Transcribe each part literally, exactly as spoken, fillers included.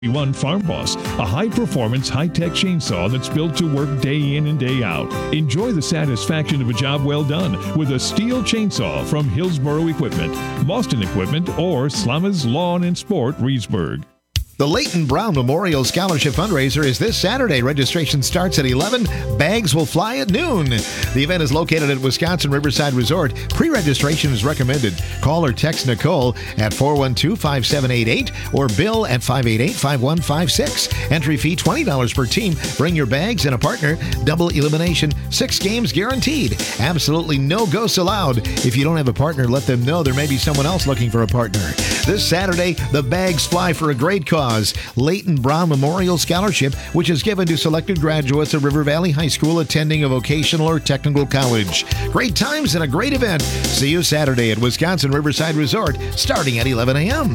One Farm Boss, a high-performance, high-tech chainsaw that's built to work day in and day out. Enjoy the satisfaction of a job well done with a steel chainsaw from Hillsboro Equipment, Boston Equipment, or Slama's Lawn and Sport, Reedsburg. The Leighton Brown Memorial Scholarship Fundraiser is this Saturday. Registration starts at eleven. Bags will fly at noon. The event is located at Wisconsin Riverside Resort. Pre-registration is recommended. Call or text Nicole at four one two, five seven eight eight or Bill at five eight eight, five one five six. Entry fee twenty dollars per team. Bring your bags and a partner. Double elimination. Six games guaranteed. Absolutely no ghosts allowed. If you don't have a partner, let them know there may be someone else looking for a partner. This Saturday, the bags fly for a great cause. Leighton Brown Memorial Scholarship, which is given to selected graduates of River Valley High School attending a vocational or technical college. Great times and a great event. See you Saturday at Wisconsin Riverside Resort, starting at eleven a.m.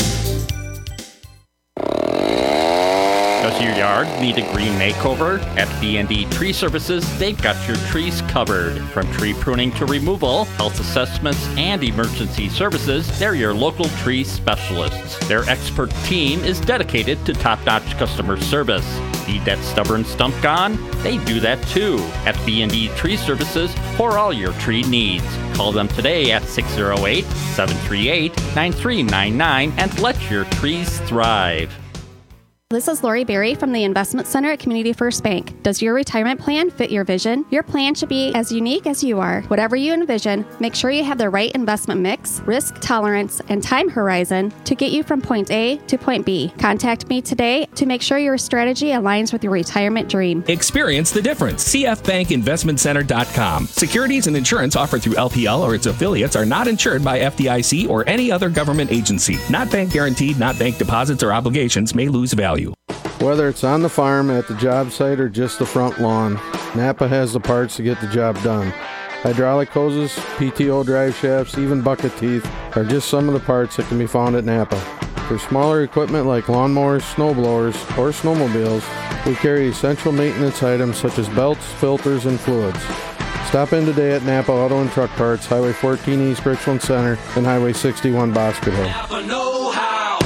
Does your yard need a green makeover? At B and D Tree Services, they've got your trees covered. From tree pruning to removal, health assessments, and emergency services, they're your local tree specialists. Their expert team is dedicated to top-notch customer service. Need that stubborn stump gone? They do that too at B and D Tree Services for all your tree needs. Call them today at six oh eight, seven three eight, nine three nine nine and let your trees thrive. This is Lori Berry from the Investment Center at Community First Bank. Does your retirement plan fit your vision? Your plan should be as unique as you are. Whatever you envision, make sure you have the right investment mix, risk tolerance, and time horizon to get you from point A to point B. Contact me today to make sure your strategy aligns with your retirement dream. Experience the difference. C F Bank Investment Center dot com. Securities and insurance offered through L P L or its affiliates are not insured by F D I C or any other government agency. Not bank guaranteed, not bank deposits or obligations may lose value. Whether it's on the farm, at the job site, or just the front lawn, Napa has the parts to get the job done. Hydraulic hoses, P T O drive shafts, even bucket teeth are just some of the parts that can be found at Napa. For smaller equipment like lawnmowers, snowblowers, or snowmobiles, we carry essential maintenance items such as belts, filters, and fluids. Stop in today at Napa Auto and Truck Parts, Highway fourteen East Richland Center, and Highway sixty-one Bosque Hill. Napa know-how.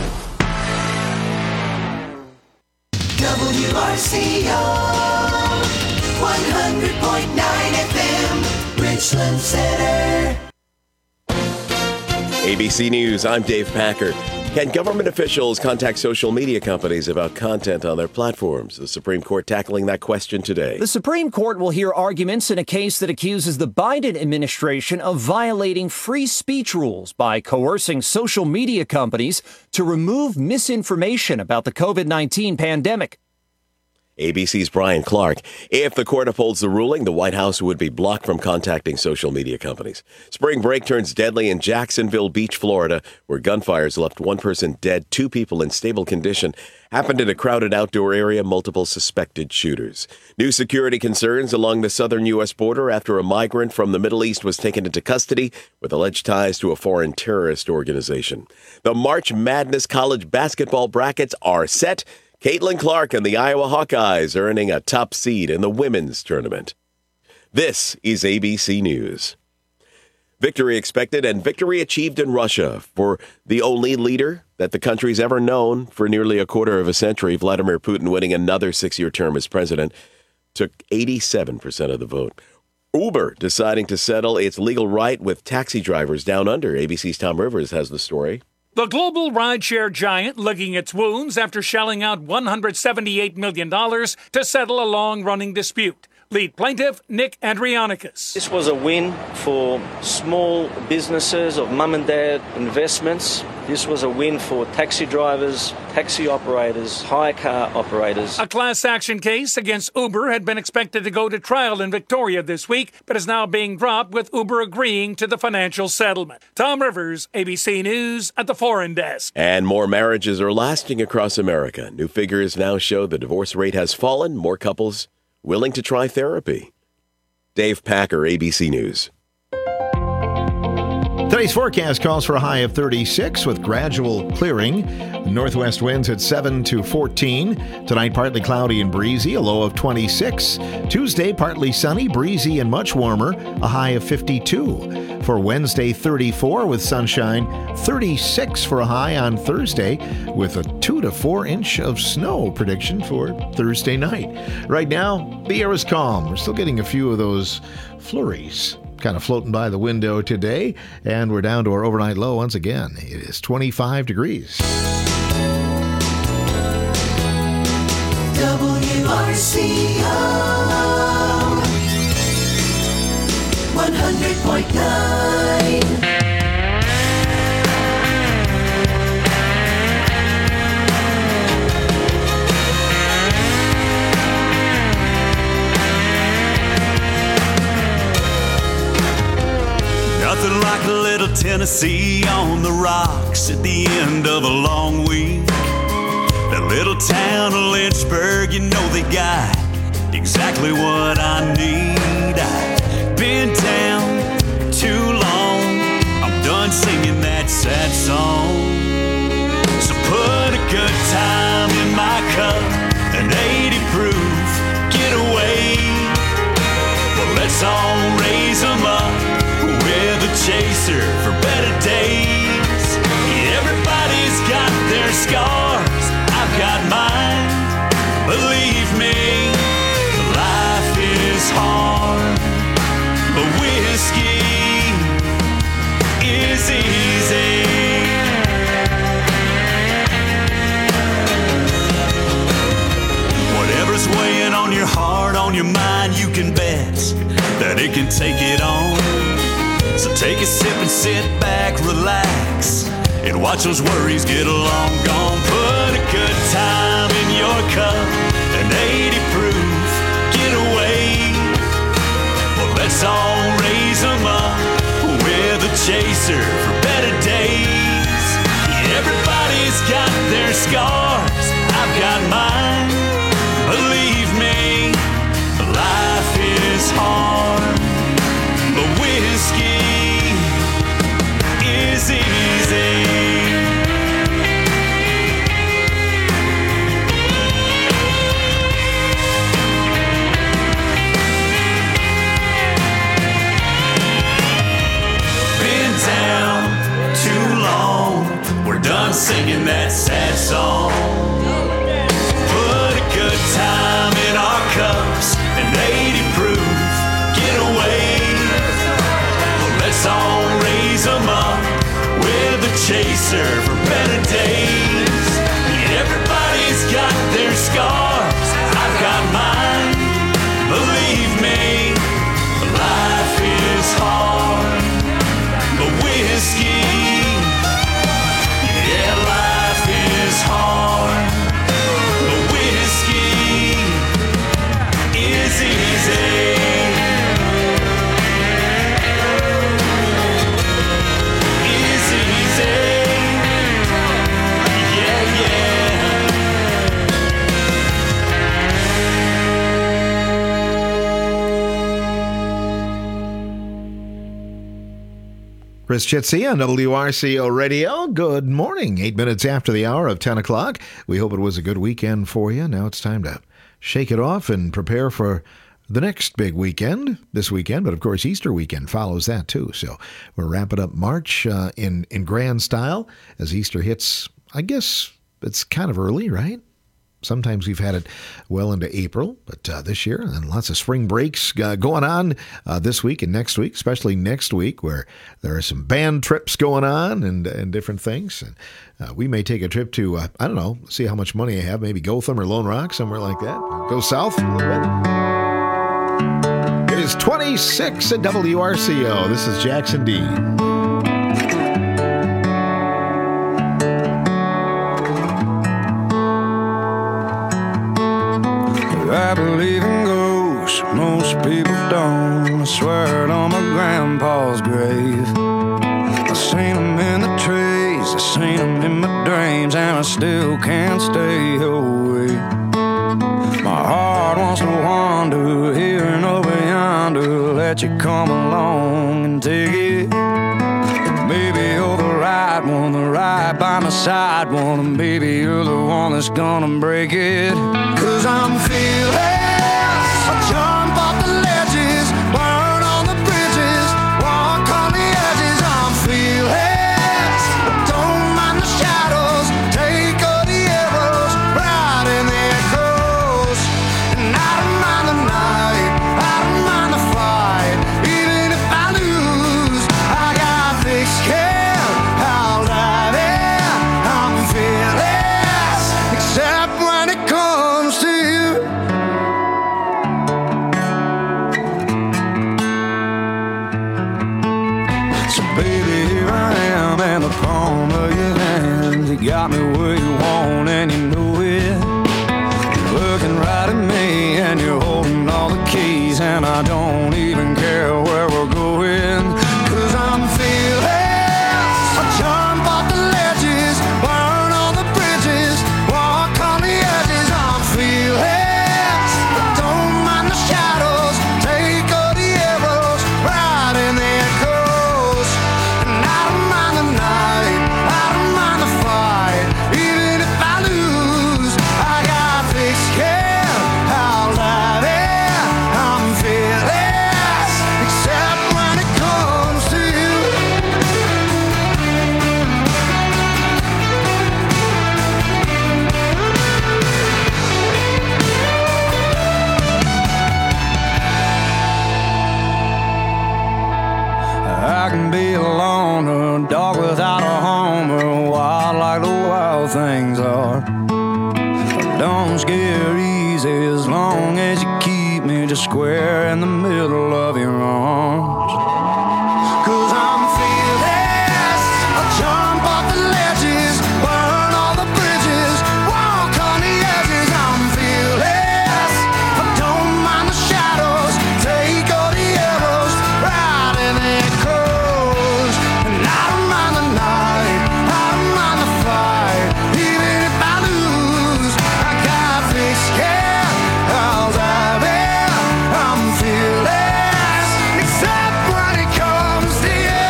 W R C O one hundred point nine F M, Richland Center. A B C News, I'm Dave Packer. Can government officials contact social media companies about content on their platforms? The Supreme Court tackling that question today. The Supreme Court will hear arguments in a case that accuses the Biden administration of violating free speech rules by coercing social media companies to remove misinformation about the covid nineteen pandemic. A B C's Brian Clark. If the court upholds the ruling, the White House would be blocked from contacting social media companies. Spring break turns deadly in Jacksonville Beach, Florida, where gunfires left one person dead, two people in stable condition. Happened in a crowded outdoor area, multiple suspected shooters. New security concerns along the southern U S border after a migrant from the Middle East was taken into custody with alleged ties to a foreign terrorist organization. The March Madness college basketball brackets are set. Caitlin Clark and the Iowa Hawkeyes earning a top seed in the women's tournament. This is A B C News. Victory expected and victory achieved in Russia for the only leader that the country's ever known for nearly a quarter of a century. Vladimir Putin winning another six-year term as president took eighty-seven percent of the vote. Uber deciding to settle its legal right with taxi drivers down under. A B C's Tom Rivers has the story. The global rideshare giant licking its wounds after shelling out one hundred seventy-eight million dollars to settle a long-running dispute. Lead plaintiff, Nick Andrianikis. This was a win for small businesses of mum and dad investments. This was a win for taxi drivers, taxi operators, hire car operators. A class action case against Uber had been expected to go to trial in Victoria this week, but is now being dropped with Uber agreeing to the financial settlement. Tom Rivers, A B C News at the Foreign Desk. And more marriages are lasting across America. New figures now show the divorce rate has fallen. More couples willing to try therapy. Dave Packer, A B C News. Today's forecast calls for a high of thirty-six with gradual clearing. Northwest winds at seven to fourteen. Tonight, partly cloudy and breezy, a low of twenty-six. Tuesday, partly sunny, breezy, and much warmer, a high of fifty-two. For Wednesday, thirty-four with sunshine. thirty-six for a high on Thursday with a two to four inch of snow prediction for Thursday night. Right now, the air is calm. We're still getting a few of those flurries kind of floating by the window today, and we're down to our overnight low once again. It is twenty-five degrees. W R C O one hundred point nine. Nothing like a little Tennessee on the rocks at the end of a long week. That little town of Lynchburg, you know they got exactly what I need. I've been down too long, I'm done singing that sad song. So put a good time in my cup, an eighty proof getaway. Well, let's all raise them up with a chaser for better days. Everybody's got their scars, I've got mine. Believe me, life is hard, but whiskey is easy. Whatever's weighing on your heart, on your mind, you can bet that it can take it on. So take a sip and sit back, relax, and watch those worries get long gone. Put a good time in your cup, an eighty proof getaway. Well, let's all raise them up with a chaser for better days. Everybody's got their scars, I've got mine. Believe me, life is hard, but whiskey is easy. Been down too long, we're done singing that sad song. Put a good time in our cups, an eighty proof getaway. Let's all raise them up with a chaser for better days. Everybody's got their scars, I've got mine. Believe me, life is hard, but whiskey, yeah, life is hard, but whiskey is easy. Chris Chitsey on W R C O Radio. Good morning. Eight minutes after the hour of ten o'clock. We hope it was a good weekend for you. Now it's time to shake it off and prepare for the next big weekend this weekend. But, of course, Easter weekend follows that, too. So we're wrapping up March uh, in, in grand style as Easter hits. I guess it's kind of early, right? Sometimes we've had it well into April, but uh, this year, and lots of spring breaks uh, going on uh, this week and next week, especially next week, where there are some band trips going on and and different things. And uh, we may take a trip to, uh, I don't know, see how much money I have, maybe Gotham or Lone Rock, somewhere like that. Go south a little bit. It is twenty-six at W R C O. This is Jackson Dean. I believe in ghosts, most people don't. I swear it on my grandpa's grave. I seen them in the trees, I seen them in my dreams, and I still can't stay away. My heart wants to wander here and over yonder, let you come along and take it. right one, the right by my side one, and baby, you're the one that's gonna break it. Cause I'm fearless, I jump off the ledges, burn on the bridges, walk on the edges. I'm fearless, I don't mind the shadows, take all the arrows, ride in the echoes. And I don't mind the night, I don't mind the fight, even if I lose, I got thick skin, I'll dive in. I'm fearless, except when it comes to you. So baby, here I am in the palm of your hand. You got me where you want and you know it. You're looking right at me and you're holding all the keys, and I don't even care where we're going. Cause I'm fearless, I jump off the ledges, burn on the bridges, walk on the edges. I'm fearless, I don't mind the shadows, take all the arrows, ride in the echoes. And I don't mind the night, I don't mind the fight, even if I lose, I got thick skin, I'll dive in. I'm fearless, except when it comes to you. I can be a loner, a dog without a home, or wild like the wild things are. I don't scare easy as long as you keep me just square in the middle of your arms. Cause I'm fearless, I jump off the ledges, burn all the bridges, walk on the edges. I'm fearless, I don't mind the shadows, take all the arrows, ride in the echoes. And I don't mind the night, I don't mind the fight, even if I lose, I got thick skin, I'll dive in. I'm fearless, except when it comes to you.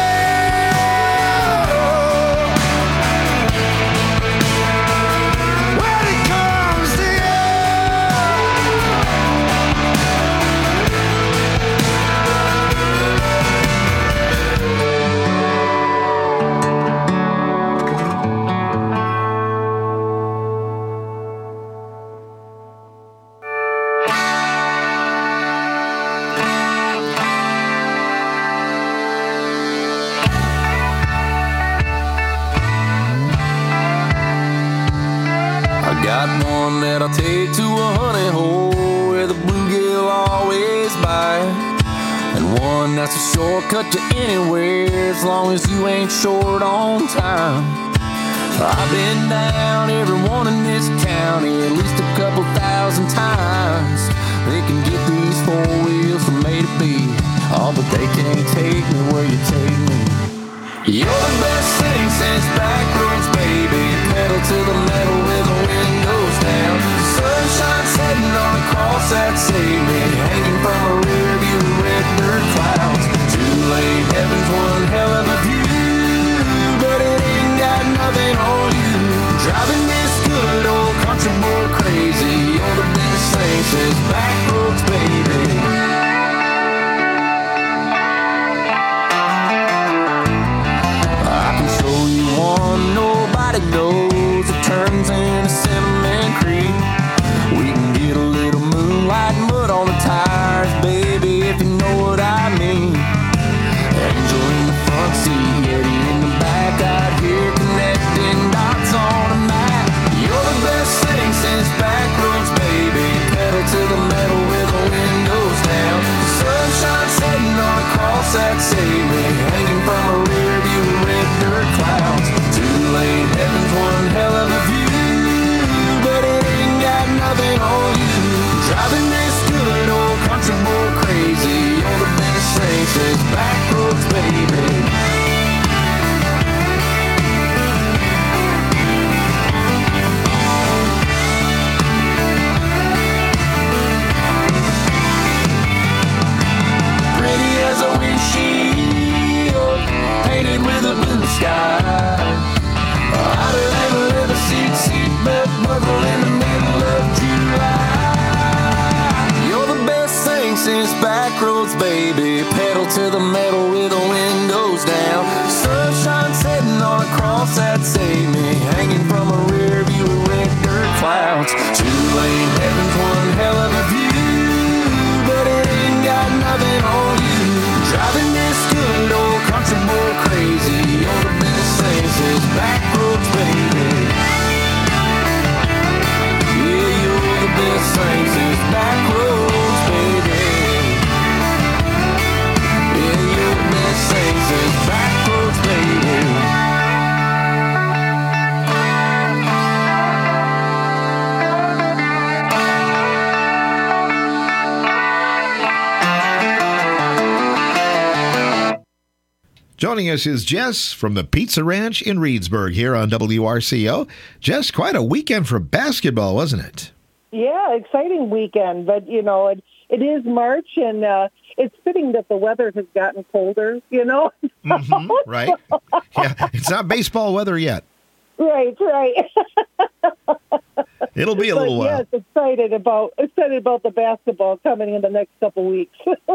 When it comes to you. I got one that I'll take to a honey hole where the bluegill always bite, and one that's a shortcut to anywhere as long as you ain't short on time. I've been down every one in this county at least a couple thousand times. They can get these four wheels from A to B, oh, but they can't take me where you take me. You're the best thing since back roads, baby. Pedal to the metal with the windows down. Sunshine setting on a cross that saved me, hanging from a rear view of red dirt clouds. Two lane heaven's one hell of a view, but it ain't got nothing on you. Driving this good old country boy crazy. You're the best thing since back roads, baby. One baby. Pedal to the metal with the windows down. Sunshine setting on a cross that saved me. Hanging from a rear view of red dirt clouds. Two-lane heaven's one hell of a view, but it ain't got nothing on you. Driving this good old country boy crazy. All the best things is back roads, baby. Yeah, you're the best things is back roads, baby. Yeah, you're the best things is back roads, baby. Joining us is Jess from the Pizza Ranch in Reedsburg here on W R C O. Jess, quite a weekend for basketball, wasn't it? Yeah, exciting weekend. But, you know, it, it is March, and uh, it's fitting that the weather has gotten colder, you know? Mm-hmm, right. Yeah, it's not baseball weather yet. Right, right. It'll be a but little while. Yes, excited about excited about the basketball coming in the next couple weeks.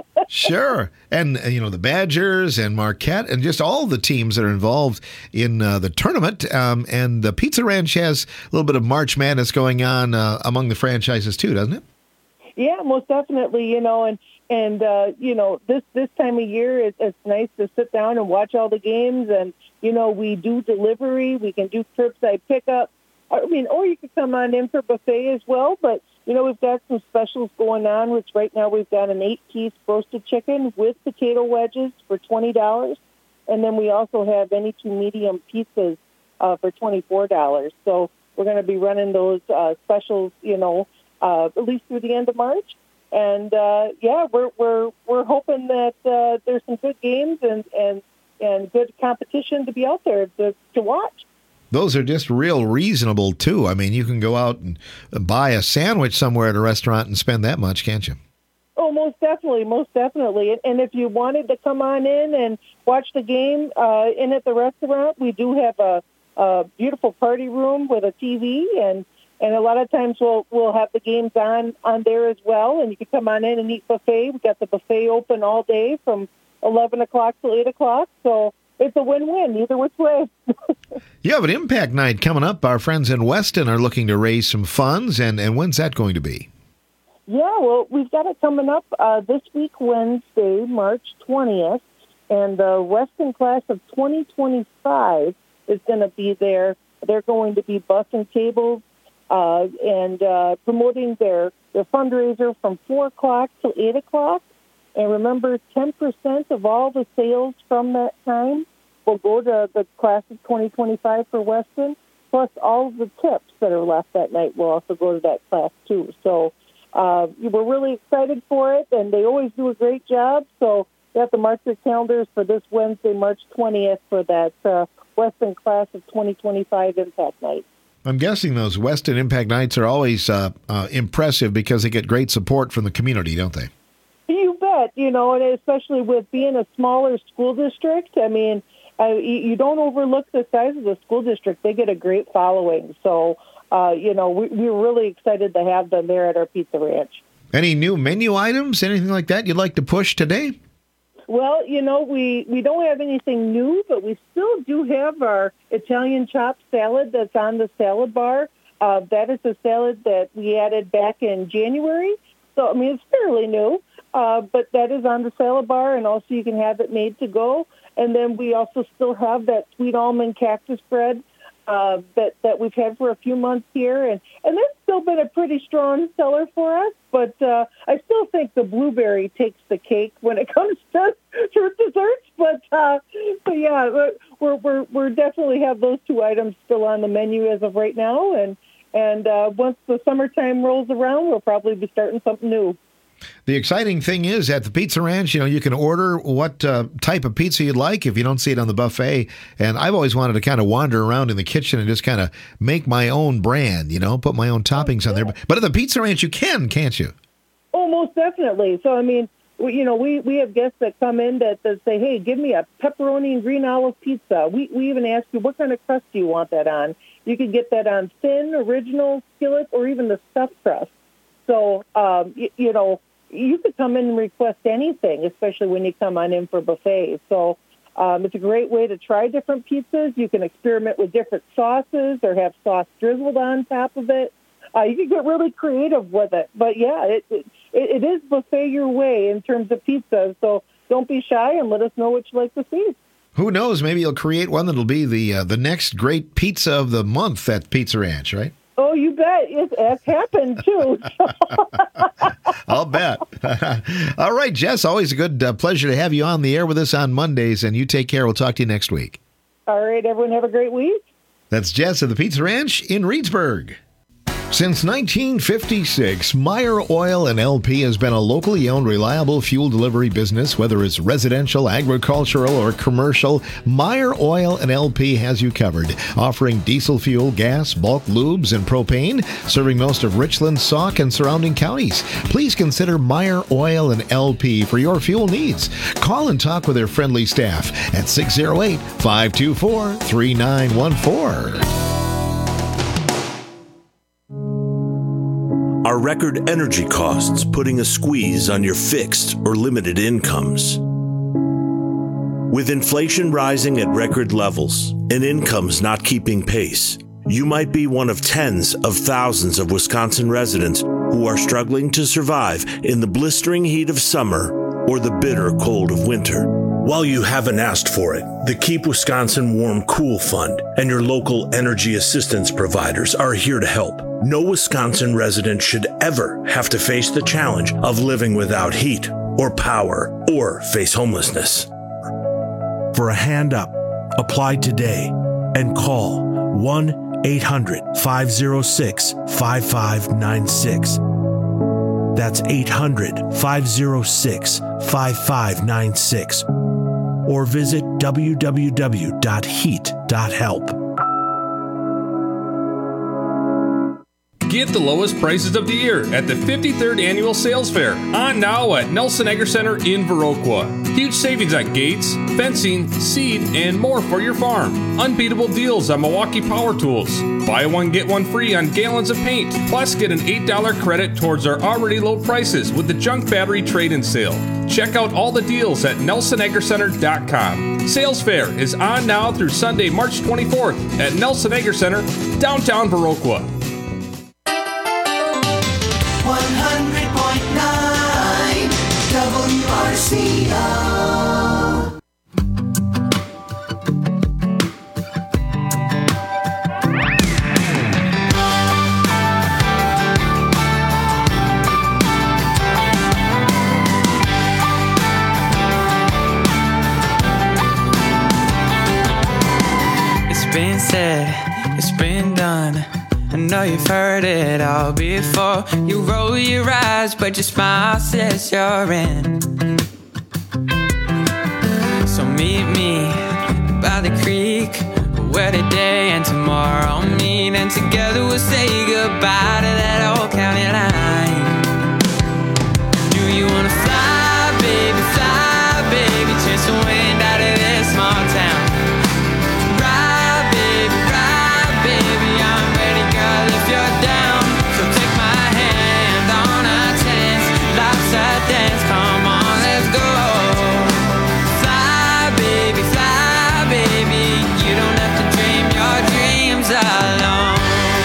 Sure. And, uh, you know, the Badgers and Marquette and just all the teams that are involved in uh, the tournament. Um, and the Pizza Ranch has a little bit of March Madness going on uh, among the franchises too, doesn't it? Yeah, most definitely, you know, and, and uh, you know, this, this time of year, it, it's nice to sit down and watch all the games. And, you know, we do delivery. We can do curbside pickup. I mean, or you could come on in for buffet as well. But, you know, we've got some specials going on, which right now we've got an eight-piece roasted chicken with potato wedges for twenty dollars. And then we also have any two medium pizzas uh, for twenty-four dollars. So we're going to be running those uh, specials, you know, uh, at least through the end of March. And, uh, yeah, we're we're we're hoping that uh, there's some good games and, and, and good competition to be out there to, to watch. Those are just real reasonable, too. I mean, you can go out and buy a sandwich somewhere at a restaurant and spend that much, can't you? Oh, most definitely, most definitely. And, and if you wanted to come on in and watch the game uh, in at the restaurant, we do have a, a beautiful party room with a T V, and, and a lot of times we'll we'll have the games on, on there as well, and you can come on in and eat buffet. We've got the buffet open all day from eleven o'clock till eight o'clock, so it's a win-win either which way. You have an impact night coming up. Our friends in Weston are looking to raise some funds, and, and when's that going to be? Yeah, well, we've got it coming up uh, this week, Wednesday, March twentieth, and the Weston class of twenty twenty-five is going to be there. They're going to be bussing tables uh, and uh, promoting their, their fundraiser from four o'clock till eight o'clock. And remember, ten percent of all the sales from that time will go to the class of twenty twenty-five for Weston, plus all of the tips that are left that night will also go to that class, too. So uh, we're really excited for it, and they always do a great job. So you have to mark your calendars for this Wednesday, March twentieth, for that uh, Weston class of twenty twenty-five Impact Night. I'm guessing those Weston Impact Nights are always uh, uh, impressive because they get great support from the community, don't they? You bet, you know, and especially with being a smaller school district, I mean, uh, you, you don't overlook the size of the school district. They get a great following. So, uh, you know, we, we're really excited to have them there at our Pizza Ranch. Any new menu items, anything like that you'd like to push today? Well, you know, we, we don't have anything new, but we still do have our Italian chopped salad that's on the salad bar. Uh, that is a salad that we added back in January. So, I mean, it's fairly new. Uh, but that is on the salad bar, and also you can have it made to go. And then we also still have that sweet almond cactus bread uh, that, that we've had for a few months here. And, and that's still been a pretty strong seller for us. But uh, I still think the blueberry takes the cake when it comes to fruit desserts. But, uh, but yeah, we're, we're, we're definitely have those two items still on the menu as of right now. And, and uh, once the summertime rolls around, we'll probably be starting something new. The exciting thing is at the Pizza Ranch, you know, you can order what uh, type of pizza you'd like if you don't see it on the buffet. And I've always wanted to kind of wander around in the kitchen and just kind of make my own brand, you know, put my own toppings on there. But at the Pizza Ranch, you can, can't you? Oh, most definitely. So, I mean, we, you know, we, we have guests that come in that, that say, hey, give me a pepperoni and green olive pizza. We, we even ask you, what kind of crust do you want that on? You can get that on thin, original, skillet, or even the stuffed crust. So, um, you, you know, you could come in and request anything, especially when you come on in for buffet. So um, it's a great way to try different pizzas. You can experiment with different sauces or have sauce drizzled on top of it. Uh, you can get really creative with it. But, yeah, it, it, it is buffet your way in terms of pizzas. So don't be shy and let us know what you'd like to see. Who knows? Maybe you'll create one that'll be the uh, the next great pizza of the month at Pizza Ranch, right? Oh, you bet. It has happened, too. I'll bet. All right, Jess, always a good uh, pleasure to have you on the air with us on Mondays, and you take care. We'll talk to you next week. All right, everyone have a great week. That's Jess of the Pizza Ranch in Reedsburg. Since nineteen fifty-six, Meyer Oil and L P has been a locally owned, reliable fuel delivery business. Whether it's residential, agricultural, or commercial, Meyer Oil and L P has you covered. Offering diesel fuel, gas, bulk lubes, and propane, serving most of Richland, Sauk, and surrounding counties. Please consider Meyer Oil and L P for your fuel needs. Call and talk with their friendly staff at six oh eight, five two four, three nine one four. Are record energy costs putting a squeeze on your fixed or limited incomes? With inflation rising at record levels and incomes not keeping pace, you might be one of tens of thousands of Wisconsin residents who are struggling to survive in the blistering heat of summer or the bitter cold of winter. While you haven't asked for it, the Keep Wisconsin Warm Cool Fund and your local energy assistance providers are here to help. No Wisconsin resident should ever have to face the challenge of living without heat or power or face homelessness. For a hand up, apply today and call one eight hundred, five oh six, five five nine six. That's eight hundred, five oh six, five five nine six. Or visit w w w dot heat dot help. Get the lowest prices of the year at the fifty-third Annual Sales Fair, on now at Nelson Egger Center in Viroqua. Huge savings on gates, fencing, seed, and more for your farm. Unbeatable deals on Milwaukee Power Tools. Buy one, get one free on gallons of paint. Plus, get an eight dollars credit towards our already low prices with the junk battery trade-in sale. Check out all the deals at nelson egger center dot com. Sales Fair is on now through Sunday, March twenty-fourth at Nelson Egger Center, downtown Viroqua. one hundred point nine W R C O. It's been said, it's been done. I know you've heard it all before. You roll your eyes, but your smile says you're in. So meet me by the creek, where today and tomorrow meet, and together we'll say goodbye to that old county line. Do you wanna fly, baby, fly, baby, chase the wind out of this small town? Ride, baby, ride, baby, I'm ready, girl, if you're down. So take my hand on our tense, lopside dance, come on, let's go. Fly, baby, fly, baby, you don't have to dream your dreams alone.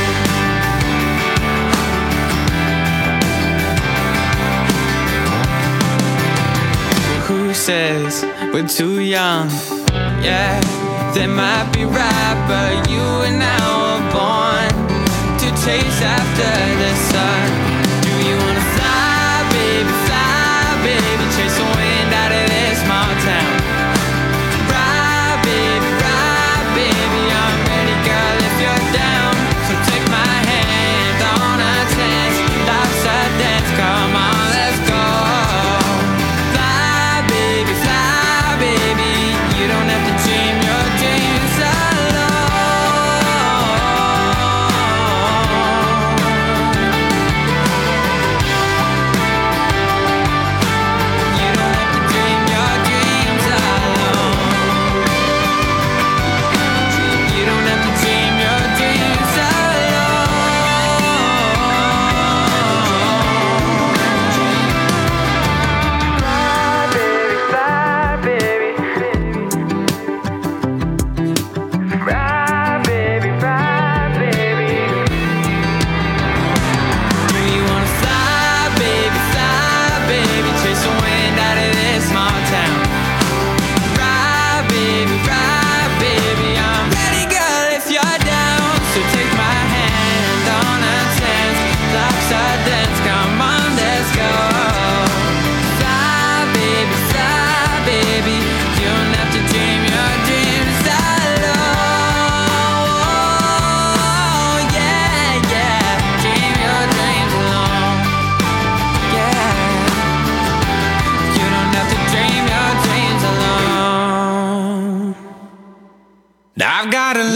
Who says we're too young? Yeah, they might be right, but you and I were born to chase after the sun. Do you wanna fly, baby, fly, baby, chase the wind out of this small town? Ride, baby, ride, baby, I'm ready, girl, if you're down. So take my hand on our tense, lopside dance, come on, let's go. Fly, baby, fly, baby, you don't have to dream your dreams alone.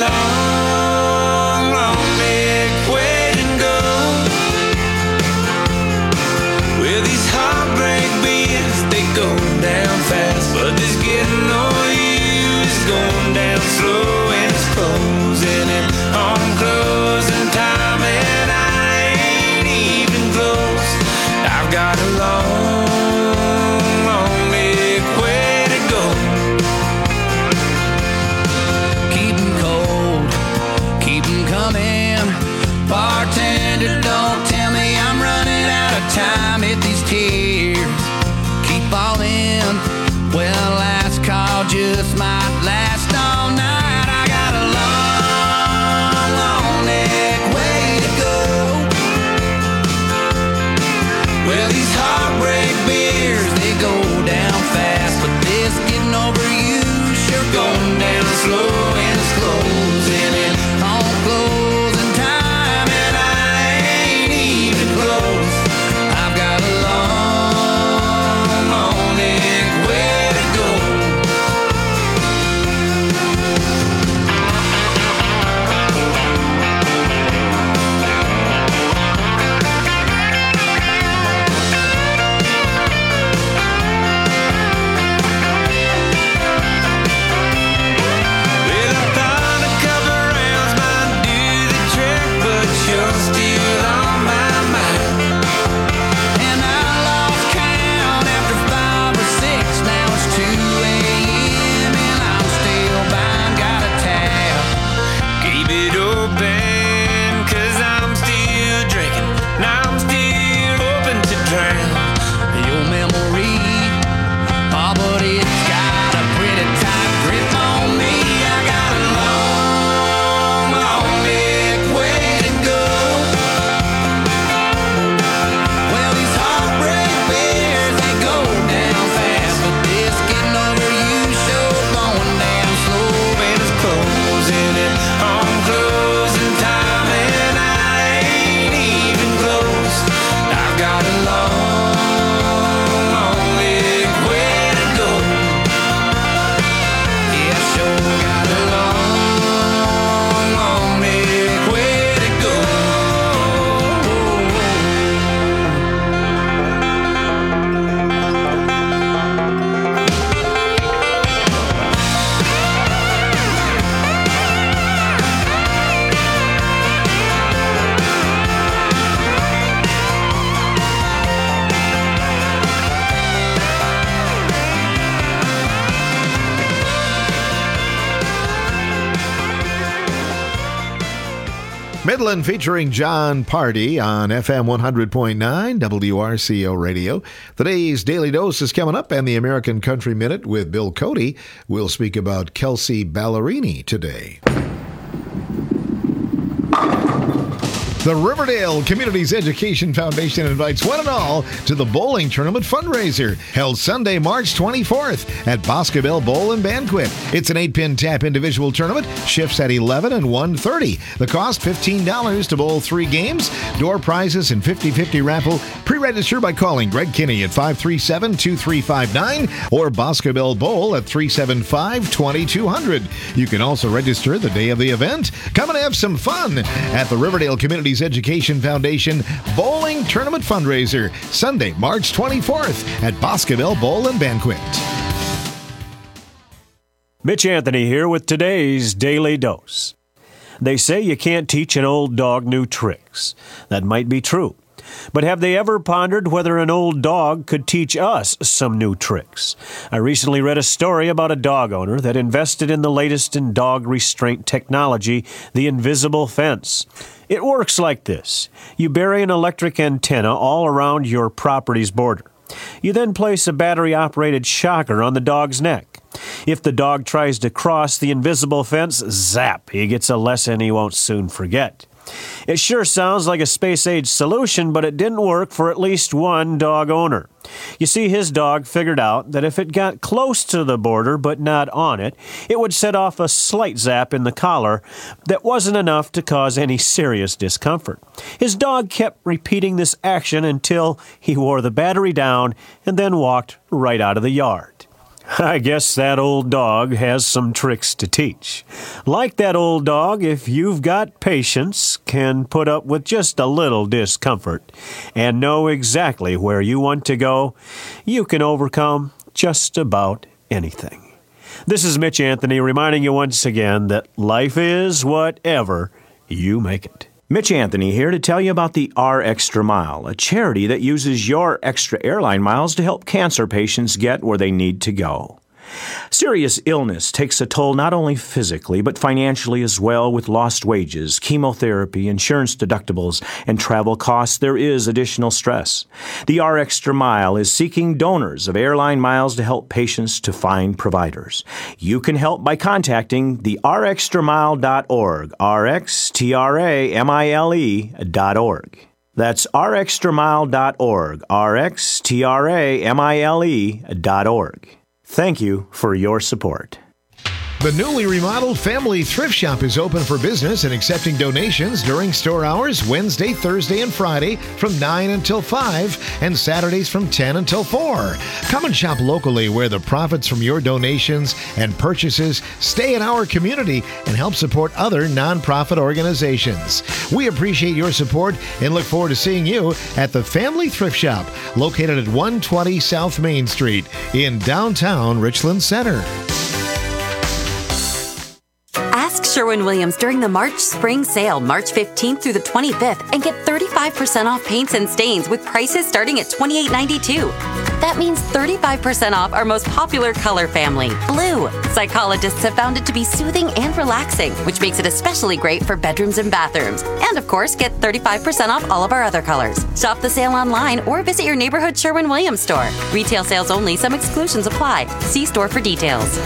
long, long big way to go. Well, these heartbreak beers, they go down fast, but this getting over you is going down slow, and it's closing in on closing time, and I ain't even close. I've got a long, long big way to go. Keep 'em cold, keep 'em coming. Bartender, don't tell me I'm running out of time. If these tears keep falling, well, last call just might last all night. I got a long, long neck way to go. Well, these heartbreak beers, they go down fast, but this getting over you sure going down slow, and it's closing in on closing time, and I ain't even close. I've got a long, long neck way to go. Well, I thought a couple rounds might do the trick, but you're still on my mind. And I lost count after five or six. Now it's two a.m. and I'm still bound. Got a tab, keep it open, 'cause I'm still drinking, and I'm still hoping to drown your memory. Oh, but it's got a pretty tight grip on me. I got a long, long big way to go. Well, these heartbreak beers, they go down fast, but this getting over you sure going down slow, and it's closing in on closing time, and I ain't even close. I've got a long, long big way to go. Yeah, sure got a long, long big way to go. Midland featuring John Party on F M one hundred point nine W R C O Radio. Today's Daily Dose is coming up, and the American Country Minute with Bill Cody. We'll speak about Kelsey Ballerini today. The Riverdale Communities Education Foundation invites one and all to the bowling tournament fundraiser held Sunday, March twenty-fourth at Boscobel Bowl and Banquet. It's an eight-pin tap individual tournament, shifts at eleven and one thirty. The cost, fifteen dollars to bowl three games. Door prizes and fifty-fifty raffle. Pre-register by calling Greg Kinney at five three seven, two three five nine or Boscobel Bowl at three seven five, two two zero zero. You can also register the day of the event. Come and have some fun at the Riverdale Communities Education Foundation Bowling Tournament Fundraiser, Sunday, March twenty-fourth at Boscobel Bowl and Banquet. Mitch Anthony here with today's Daily Dose. They say you can't teach an old dog new tricks. That might be true. But have they ever pondered whether an old dog could teach us some new tricks? I recently read a story about a dog owner that invested in the latest in dog restraint technology, the invisible fence. It works like this. You bury an electric antenna all around your property's border. You then place a battery-operated shocker on the dog's neck. If the dog tries to cross the invisible fence, zap, he gets a lesson he won't soon forget. It sure sounds like a space-age solution, but it didn't work for at least one dog owner. You see, his dog figured out that if it got close to the border but not on it, it would set off a slight zap in the collar that wasn't enough to cause any serious discomfort. His dog kept repeating this action until he wore the battery down and then walked right out of the yard. I guess that old dog has some tricks to teach. Like that old dog, if you've got patience, can put up with just a little discomfort and know exactly where you want to go, you can overcome just about anything. This is Mitch Anthony reminding you once again that life is whatever you make it. Mitch Anthony here to tell you about the R Extra Mile, a charity that uses your extra airline miles to help cancer patients get where they need to go. Serious illness takes a toll not only physically, but financially as well. With lost wages, chemotherapy, insurance deductibles, and travel costs, there is additional stress. The R Extra Mile is seeking donors of airline miles to help patients to find providers. You can help by contacting the r extra mile dot org, R X T R A M I L E dot org. That's r extra mile dot org, R X T R A M I L E dot org. Thank you for your support. The newly remodeled Family Thrift Shop is open for business and accepting donations during store hours Wednesday, Thursday, and Friday from nine until five and Saturdays from ten until four. Come and shop locally where the profits from your donations and purchases stay in our community and help support other nonprofit organizations. We appreciate your support and look forward to seeing you at the Family Thrift Shop located at one twenty South Main Street in downtown Richland Center. Ask Sherwin-Williams during the March Spring Sale, March fifteenth through the twenty-fifth, and get thirty-five percent off paints and stains with prices starting at twenty-eight ninety-two. That means thirty-five percent off our most popular color family, blue. Psychologists have found it to be soothing and relaxing, which makes it especially great for bedrooms and bathrooms. And of course, get thirty-five percent off all of our other colors. Shop the sale online or visit your neighborhood Sherwin-Williams store. Retail sales only, some exclusions apply. See store for details.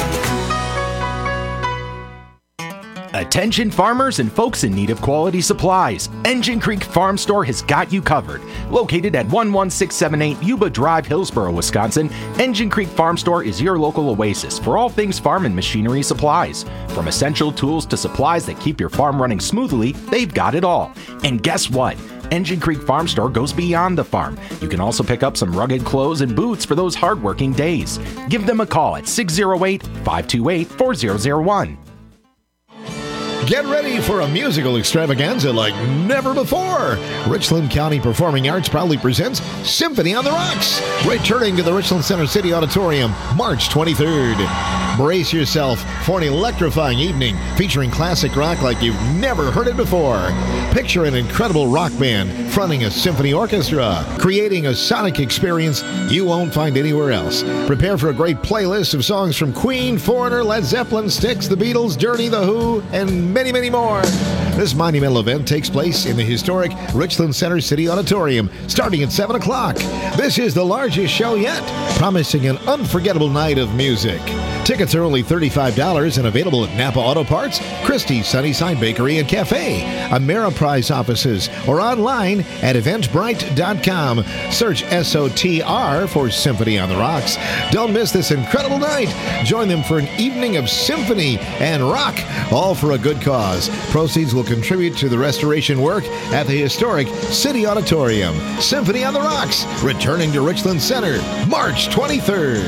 Attention farmers and folks in need of quality supplies. Engine Creek Farm Store has got you covered. Located at one one six seven eight Yuba Drive, Hillsboro, Wisconsin, Engine Creek Farm Store is your local oasis for all things farm and machinery supplies. From essential tools to supplies that keep your farm running smoothly, they've got it all. And guess what? Engine Creek Farm Store goes beyond the farm. You can also pick up some rugged clothes and boots for those hardworking days. Give them a call at six oh eight, five two eight, four oh oh one. Get ready for a musical extravaganza like never before. Richland County Performing Arts proudly presents Symphony on the Rocks, returning to the Richland Center City Auditorium March twenty-third. Brace yourself for an electrifying evening featuring classic rock like you've never heard it before. Picture an incredible rock band fronting a symphony orchestra, creating a sonic experience you won't find anywhere else. Prepare for a great playlist of songs from Queen, Foreigner, Led Zeppelin, Styx, The Beatles, Journey, The Who, and many, many more. This monumental event takes place in the historic Richland Center City Auditorium starting at seven o'clock. This is the largest show yet, promising an unforgettable night of music. Tickets are only thirty-five dollars and available at Napa Auto Parts, Christie's Sunnyside Bakery and Cafe, Ameriprise offices, or online at eventbrite dot com. Search S O T R for Symphony on the Rocks. Don't miss this incredible night. Join them for an evening of symphony and rock, all for a good cause. Proceeds will contribute to the restoration work at the historic City Auditorium. Symphony on the Rocks, returning to Richland Center, March twenty-third.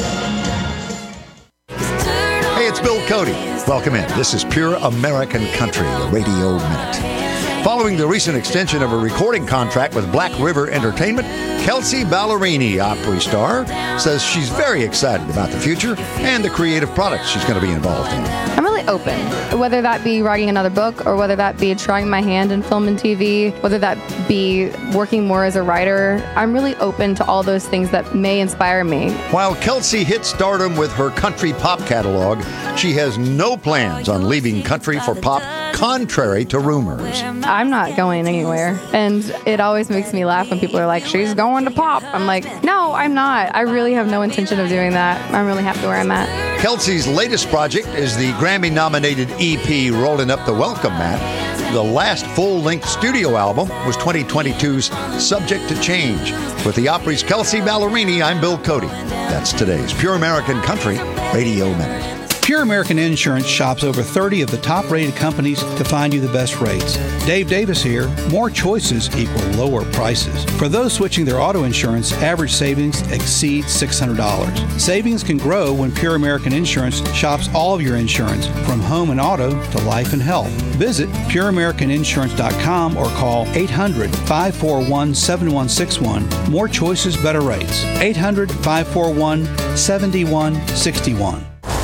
Hey, it's Bill Cody. Welcome in. This is Pure American Country, a radio minute. Following the recent extension of a recording contract with Black River Entertainment, Kelsey Ballerini, Opry star, says she's very excited about the future and the creative products she's going to be involved in. I'm really open, whether that be writing another book or whether that be trying my hand in film and T V, whether that be working more as a writer. I'm really open to all those things that may inspire me. While Kelsey hit stardom with her country pop catalog, she has no plans on leaving country for pop, contrary to rumors. I'm not going anywhere. And it always makes me laugh when people are like, she's going to pop. I'm like, no, I'm not. I really have no intention of doing that. I'm really happy where I'm at. Kelsey's latest project is the Grammy-nominated E P Rolling Up the Welcome Mat. The last full-length studio album was twenty twenty-two's Subject to Change. With the Opry's Kelsey Ballerini, I'm Bill Cody. That's today's Pure American Country Radio Minute. Pure Pure American Insurance shops over thirty of the top-rated companies to find you the best rates. Dave Davis here. More choices equal lower prices. For those switching their auto insurance, average savings exceeds six hundred dollars. Savings can grow when Pure American Insurance shops all of your insurance, from home and auto to life and health. Visit pure american insurance dot com or call eight hundred, five four one, seven one six one. More choices, better rates. eight hundred, five four one, seven one six one.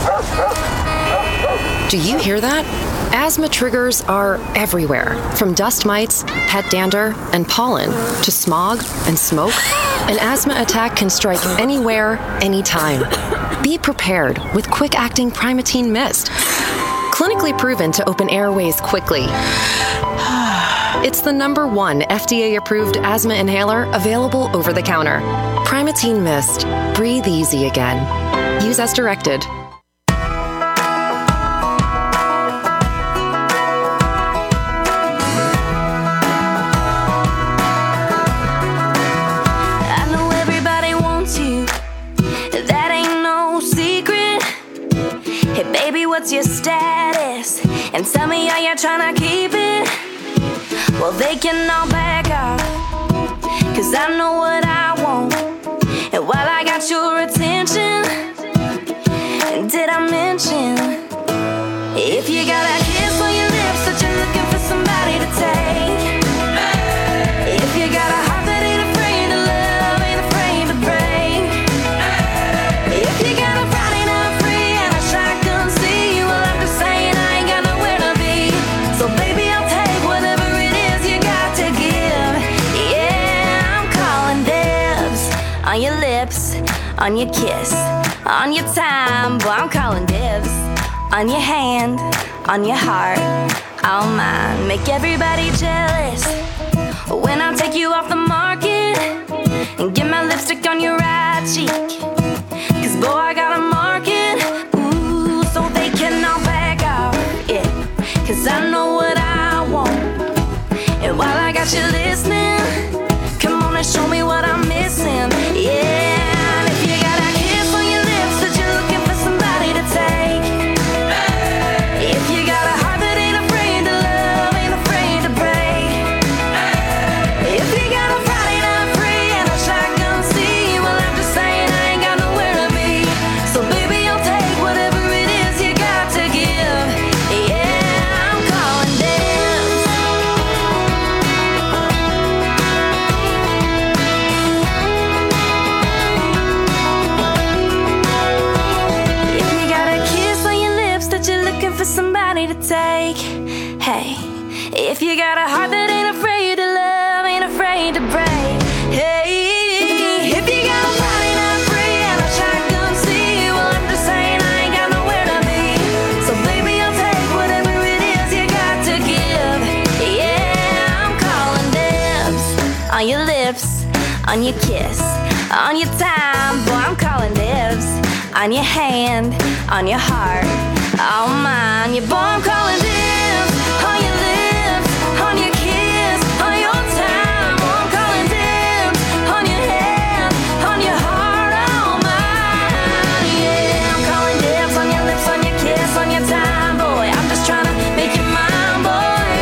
Do you hear that? Asthma triggers are everywhere, from dust mites, pet dander, and pollen, to smog and smoke. An asthma attack can strike anywhere, anytime. Be prepared with quick-acting Primatene Mist. Clinically proven to open airways quickly. It's the number one F D A-approved asthma inhaler available over the counter. Primatene Mist. Breathe easy again. Use as directed. What's your status? And tell me how you're trying to keep it. Well, they can all back off, cause I know what I want. And while I got your attention, did I mention, if you got a kiss on your lips that you're looking for somebody to take, if you got a heart that ain't afraid to love, ain't afraid to break, if you got a Friday night free and a shotgun seat, well, I'm just saying I ain't got nowhere to be. So baby, I'll take whatever it is you got to give. Yeah, I'm calling dibs on your lips, on your kiss, on your time. Boy, I'm calling dibs on your hand, on your heart, all mine. Make everybody jealous when I take you off the market and get my lipstick on your right cheek. Cause boy, I got a market, ooh, so they can all back off, yeah. Cause I know what I want. And while I got you listening, come on and show me what I'm missing, yeah. And if you got a kiss on your lips that you're looking for somebody to take, if you got a heart that ain't afraid to love, ain't afraid to break, if you got a Friday night free and a shotgun seat, well, I'm just saying I ain't got nowhere to be. So baby, I'll take whatever it is you got to give. Yeah, I'm calling dibs. If you got a kiss on your lips that you're looking for somebody to take, hey, if you got a heart that ain't afraid to love, ain't afraid to break, hey, if you got a Friday night free and a shotgun seat, well, I'm just saying I ain't got nowhere to be. So baby, I'll take whatever it is you got to give. Yeah, I'm calling dibs on your lips, on your kiss, on your time. Boy, I'm calling dibs on your hand, on your heart, all mine. Yeah, boy, I'm calling dibs on your lips, on your kiss, on your time. Boy, I'm calling dibs on your hand, on your heart, all mine. Yeah, I'm calling dibs on your lips, on your kiss, on your time. Boy, I'm just trying to make you mine, boy.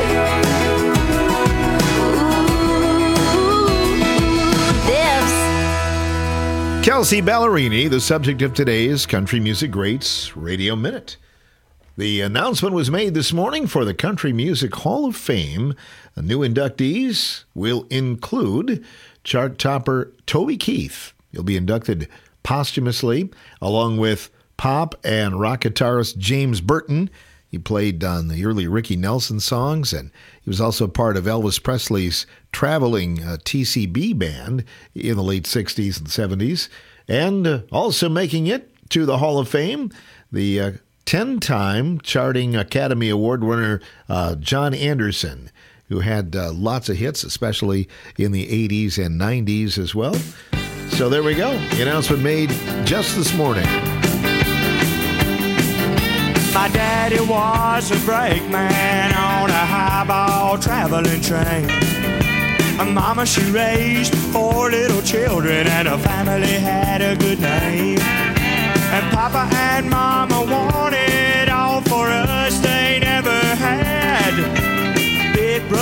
Ooh, dibs. Kelsey Ballerini, the subject of today's Country Music Greats Radio Minute. The announcement was made this morning for the Country Music Hall of Fame. The new inductees will include chart topper Toby Keith. He'll be inducted posthumously, along with pop and rock guitarist James Burton. He played on the early Ricky Nelson songs, and he was also part of Elvis Presley's traveling uh, T C B band in the late sixties and seventies. And uh, also making it to the Hall of Fame, the uh, ten-time charting Academy Award winner uh, John Anderson, who had uh, lots of hits, especially in the eighties and nineties as well. So there we go. The announcement made just this morning. My daddy was a brakeman on a highball traveling train. My mama, she raised four little children, and her family had a good name. And Papa and Mama wanted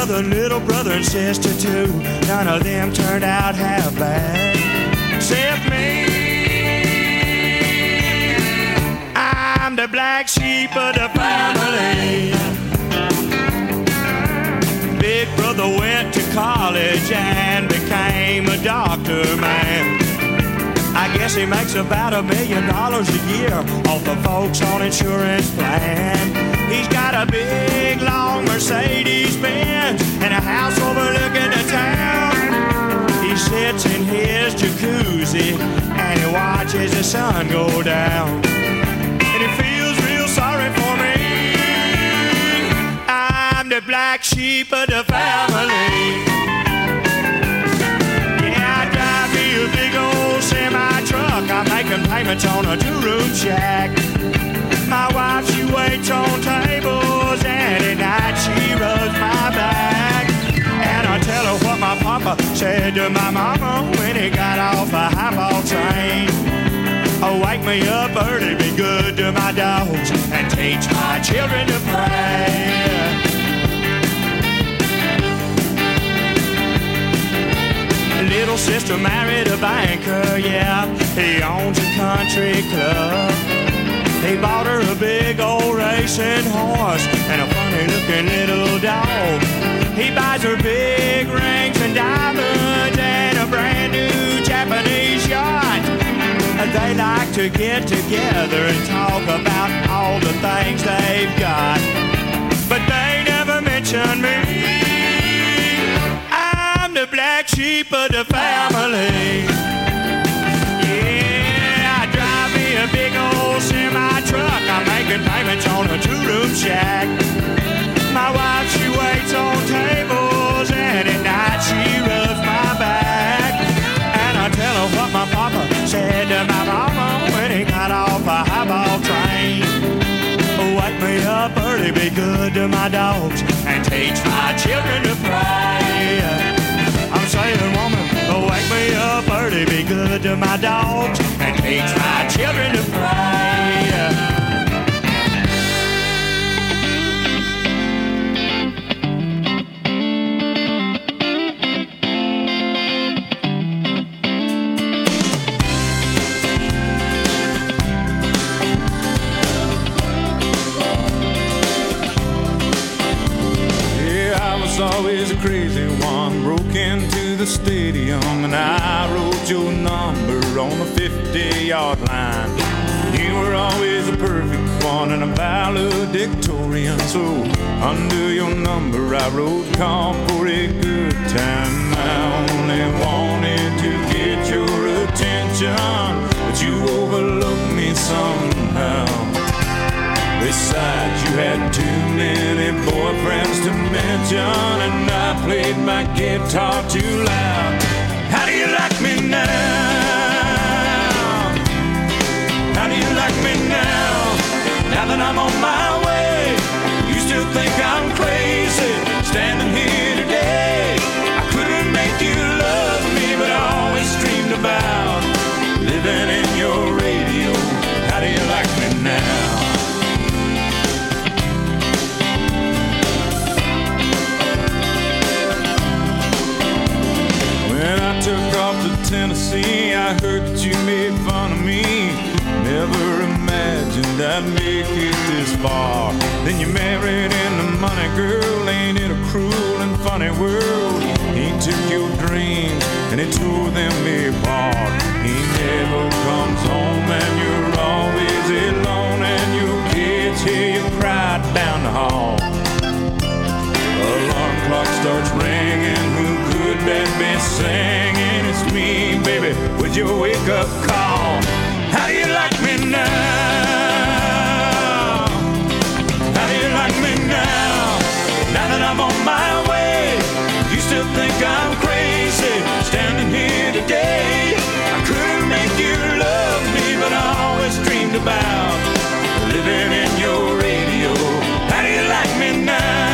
another little brother and sister too. None of them turned out half bad, except me. I'm the black sheep of the family. Big brother went to college and became a doctor, man. I guess he makes about a million dollars a year off the folks on insurance plan. He's got a big, long Mercedes-Benz and a house overlooking the town. He sits in his jacuzzi and he watches the sun go down. And he feels real sorry for me. I'm the black sheep of the family. Yeah, I drive me a big old semi-truck. I'm making payments on a two-room shack. My wife, she waits on tables, and at night she rubs my back. And I tell her what my papa said to my mama when he got off a highball train. Oh, wake me up early, be good to my dogs, and teach my children to pray. Little sister married a banker, yeah, he owns a country club. He bought her a big old racing horse and a funny-looking little dog. He buys her big rings and diamonds and a brand-new Japanese yacht. And they like to get together and talk about all the things they've got. But they never mention me. I'm the black sheep of the family. A big old semi-truck, I'm making payments on a two-room shack. My wife, she waits on tables, and at night she rubs my back. And I tell her what my papa said to my mama when he got off a highball train. Wake me up early, be good to my dogs, and teach my children to pray. I'm saying, woman, wake me up early, be good to my dogs, and teach my children to pray. Yeah, I was always a crazy one, broke into the stadium, and I wrote your number on the fifty-yard line. You were always a perfect one and a valedictorian, so under your number I wrote call for a good time. I only wanted to get your attention, but you overlooked me somehow. Besides, you had too many boyfriends to mention, and I played my guitar too loud. How do you like me now? How do you like me now? Now that I'm on my way, you still think I'm crazy standing here today. I couldn't make you love me, but I always dreamed about living in your radio. How do you like me now? When I took off to Tennessee, I heard that you made fun of me. Never imagined I'd make it this far. Then you married into money, girl. Ain't it a cruel and funny world? He took your dreams and he tore them apart. He never comes home and you're always alone, and your kids hear you cry down the hall. Alarm clock starts ringing. Who could that be singing? It's me, baby, with your wake-up call. How do you like me now? How do you like me now? Now that I'm on my way, you still think I'm crazy standing here today. I couldn't make you love me, but I always dreamed about living in your radio. How do you like me now?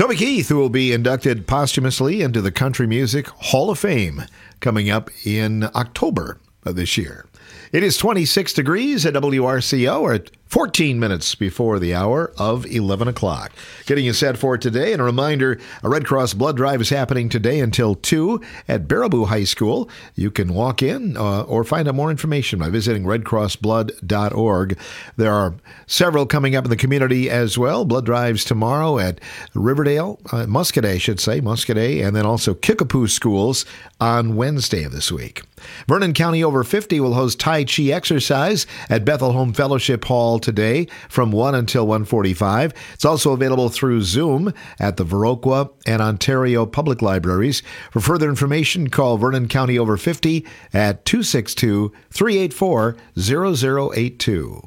Toby Keith will be inducted posthumously into the Country Music Hall of Fame coming up in October of this year. It is twenty-six degrees at W R C O, or at fourteen minutes before the hour of eleven o'clock. Getting you set for today, and a reminder, a Red Cross blood drive is happening today until two at Baraboo High School. You can walk in uh, or find out more information by visiting red cross blood dot org. There are several coming up in the community as well. Blood drives tomorrow at Riverdale, uh, Muscadet, I should say, Muscadet, and then also Kickapoo schools on Wednesday of this week. Vernon County Over fifty will host Tai Chi exercise at Bethel Home Fellowship Hall today from one until one forty-five. It's also available through Zoom at the Viroqua and Ontario Public Libraries. For further information, call Vernon County Over fifty at two six two, three eight four, zero zero eight two.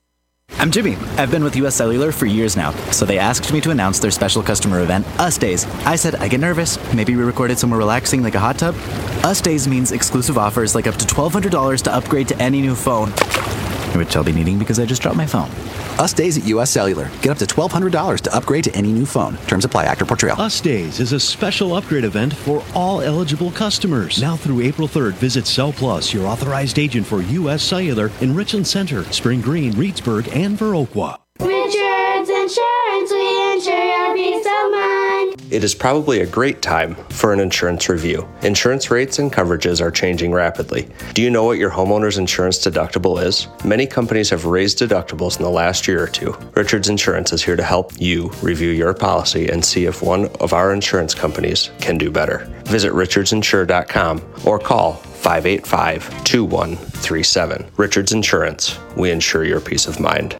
I'm Jimmy. I've been with U S Cellular for years now, so they asked me to announce their special customer event, Us Days. I said, I get nervous. Maybe we recorded somewhere relaxing like a hot tub? Us Days means exclusive offers like up to twelve hundred dollars to upgrade to any new phone, which I'll be needing because I just dropped my phone. Us Days at U S Cellular. Get up to twelve hundred dollars to upgrade to any new phone. Terms apply. Actor Portrayal. Us Days is a special upgrade event for all eligible customers. Now through April third, visit Cell Plus, your authorized agent for U S Cellular in Richland Center, Spring Green, Reedsburg, and Viroqua. Richards Insurance, we insure your peace of mind. It is probably a great time for an insurance review. Insurance rates and coverages are changing rapidly. Do you know what your homeowner's insurance deductible is? Many companies have raised deductibles in the last year or two. Richards Insurance is here to help you review your policy and see if one of our insurance companies can do better. Visit richards insure dot com or call five eight five, two one three seven. Richards Insurance. We insure your peace of mind.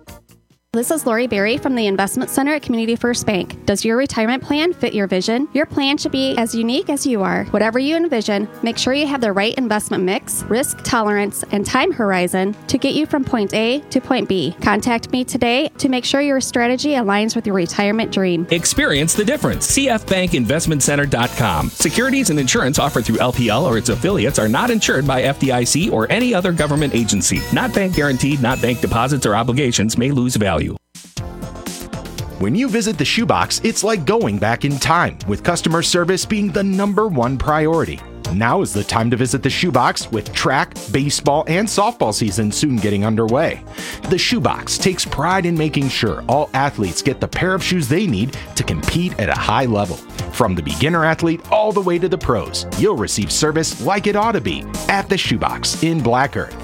This is Lori Berry from the Investment Center at Community First Bank. Does your retirement plan fit your vision? Your plan should be as unique as you are. Whatever you envision, make sure you have the right investment mix, risk tolerance, and time horizon to get you from point A to point B. Contact me today to make sure your strategy aligns with your retirement dream. Experience the difference. c f bank investment center dot com. Securities and insurance offered through L P L or its affiliates are not insured by F D I C or any other government agency. Not bank guaranteed, not bank deposits or obligations may lose value. When you visit the Shoebox, it's like going back in time, with customer service being the number one priority. Now is the time to visit the Shoebox, with track, baseball, and softball season soon getting underway. The Shoebox takes pride in making sure all athletes get the pair of shoes they need to compete at a high level. From the beginner athlete all the way to the pros, you'll receive service like it ought to be at the Shoebox in Black Earth.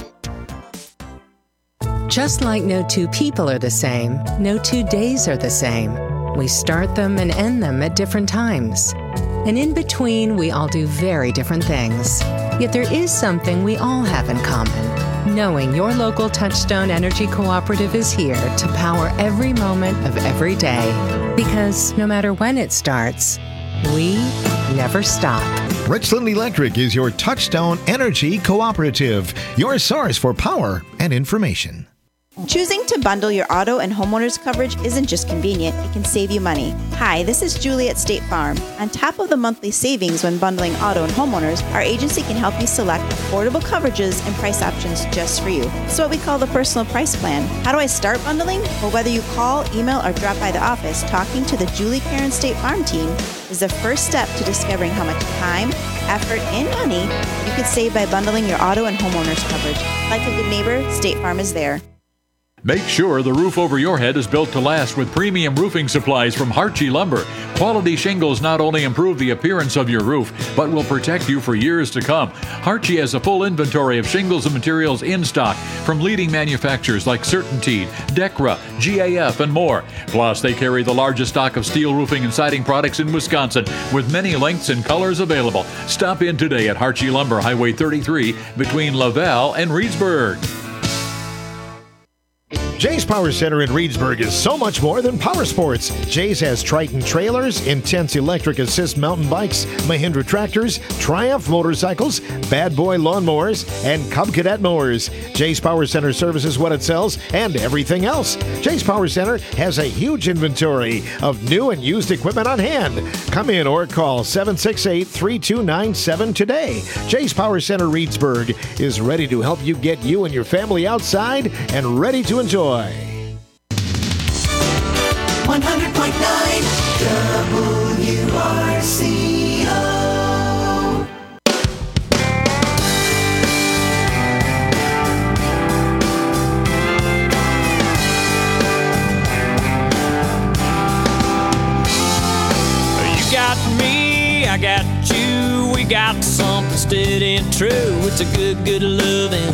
Just like no two people are the same, no two days are the same. We start them and end them at different times. And in between, we all do very different things. Yet there is something we all have in common. Knowing your local Touchstone Energy Cooperative is here to power every moment of every day. Because no matter when it starts, we never stop. Richland Electric is your Touchstone Energy Cooperative, your source for power and information. Choosing to bundle your auto and homeowners coverage isn't just convenient, it can save you money. Hi, this is Julie at State Farm. On top of the monthly savings when bundling auto and homeowners, our agency can help you select affordable coverages and price options just for you. It's what we call the personal price plan. How do I start bundling? Well, whether you call, email, or drop by the office, talking to the Julie Karen State Farm team is the first step to discovering how much time, effort, and money you could save by bundling your auto and homeowners coverage. Like a good neighbor, State Farm is there. Make sure the roof over your head is built to last with premium roofing supplies from Harchie Lumber. Quality shingles not only improve the appearance of your roof, but will protect you for years to come. Harchie has a full inventory of shingles and materials in stock from leading manufacturers like CertainTeed, Decra, G A F, and more. Plus, they carry the largest stock of steel roofing and siding products in Wisconsin, with many lengths and colors available. Stop in today at Harchie Lumber, Highway thirty-three, between Laval and Reedsburg. Jay's Power Center in Reedsburg is so much more than power sports. Jay's has Triton trailers, Intense electric assist mountain bikes, Mahindra tractors, Triumph motorcycles, Bad Boy lawnmowers, and Cub Cadet mowers. Jay's Power Center services what it sells and everything else. Jay's Power Center has a huge inventory of new and used equipment on hand. Come in or call seven six eight, three two nine seven today. Jay's Power Center Reedsburg is ready to help you get you and your family outside and ready to enjoy. one hundred point nine got something steady and true. It's a good, good loving.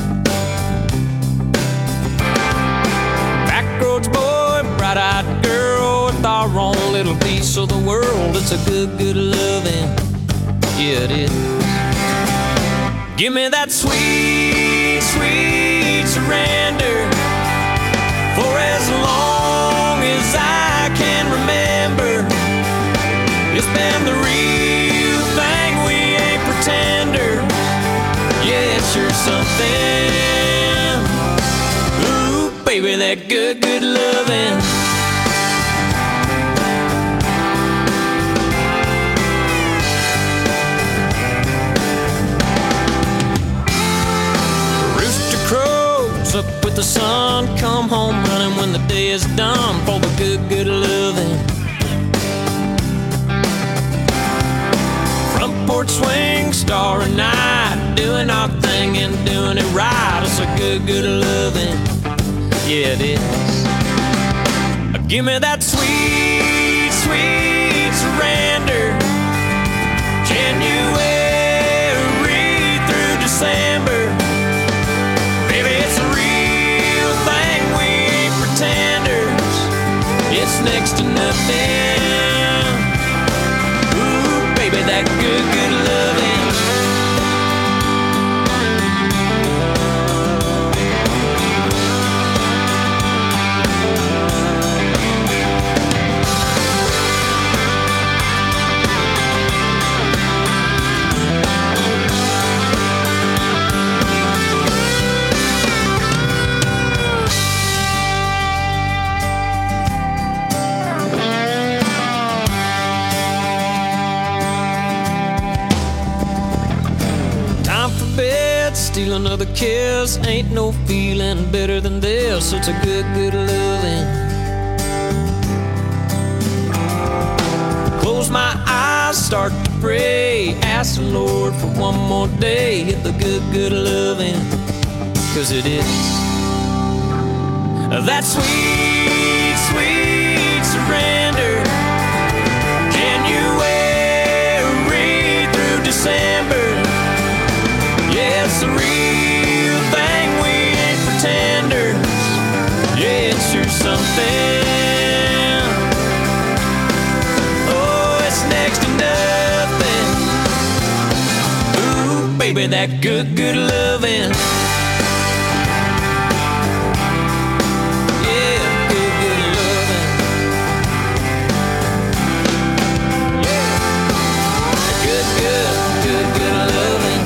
Backroads boy, bright-eyed girl with our own little piece of the world. It's a good, good loving. Yeah, it is. Give me that sweet, sweet surrender for as long as I can remember. It's been the real thing, we ain't pretender. Yeah, it's sure something. Ooh, baby, that good, good loving. Rooster crows up with the sun, come home running when the day is done for the good, good loving. Porch swing, starry night, doing our thing and doing it right. It's a good, good loving. Yeah, it is. Give me that sweet, sweet surrender. January through December. Baby, it's a real thing, we ain't pretenders. It's next to nothing. Baby, that good, good loving. Steal another kiss, ain't no feeling better than this. It's a good, good loving. Close my eyes, start to pray, ask the Lord for one more day of the good, good loving. Cause it is that sweet, sweet surrender. January through December. Yeah, it's the real thing, we ain't pretenders. Yeah, it's sure something. Oh, it's next to nothing. Ooh, baby, that good, good loving. Yeah, good, good loving. Yeah, good, good, good, good loving.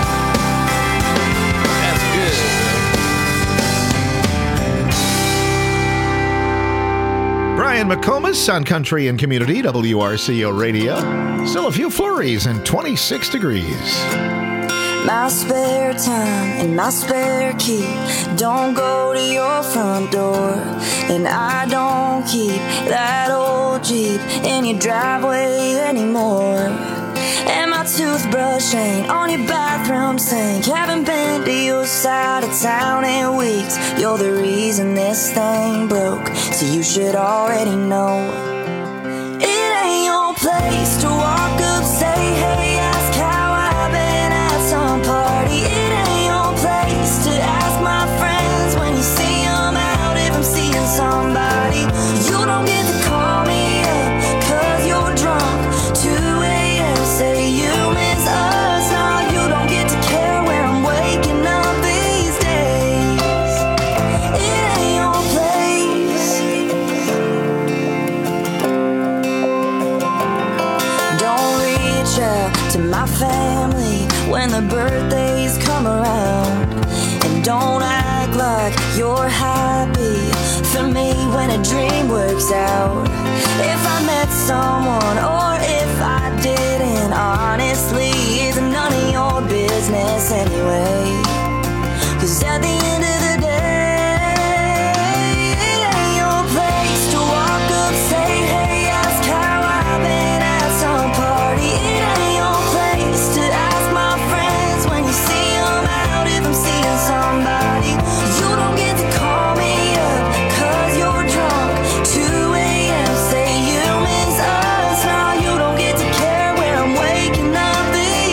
Brian McComas on Country and Community, W R C O Radio. Still a few flurries and twenty-six degrees. My spare time and my spare key don't go to your front door. And I don't keep that old Jeep in your driveway anymore. And my toothbrush ain't on your bathroom sink. Haven't been to your side of town in weeks. You're the reason this thing broke, so you should already know. It ain't your place to walk up, say hey, ask how I've been at some party. It ain't your place to ask my friends when you see them out if I'm seeing somebody. You don't get to call me up cause you're drunk. two a.m. say you miss us. Now you don't get to care where I'm waking up these days. It ain't your place. Don't reach out to my family when the birthdays come around. And don't act like you're happy for me when a dream works out. If I met someone or if I didn't, honestly, it's none of your business anyway. Cause at the end of the day, it ain't your place to walk up, say hey, ask how I've been at some party. It ain't your place to ask my friends when you see them out if I'm seeing somebody. You don't get to call me up cause you're drunk. two a.m. say you miss us. Now you don't get to care where I'm waking up these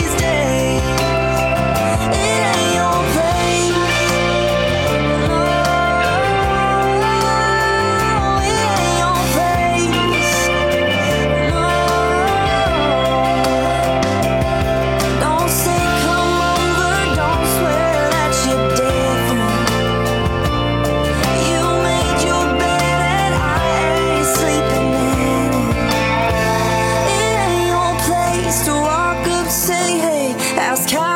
Ask how